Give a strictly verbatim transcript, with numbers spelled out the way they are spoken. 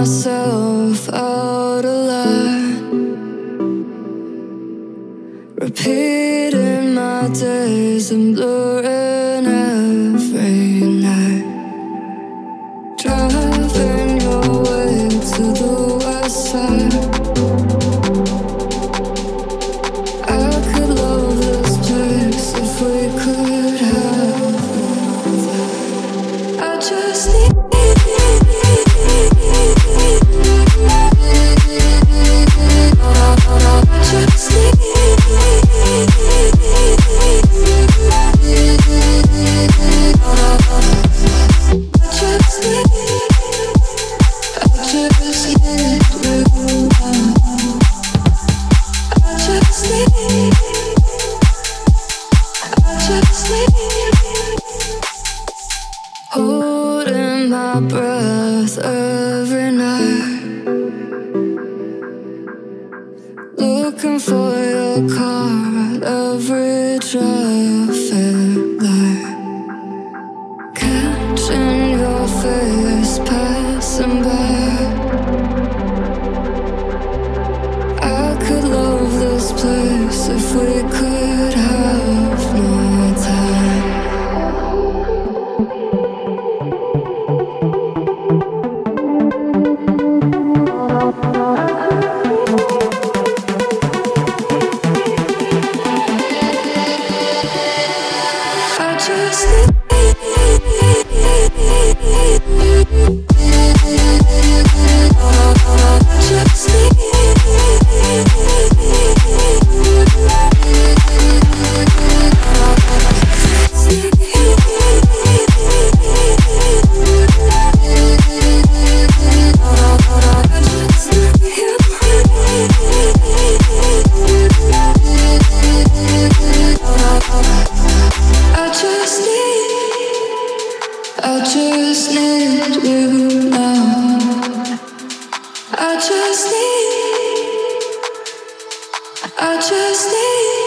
myself out of line, repeating my days and blurring every night, driving your way to the west side. I could love this place if we could have more. I just need holding my breath every night, looking for your car at every traffic light, catching your face passing by. I could love this place if we could have more time. I just need you now. I just need, I just need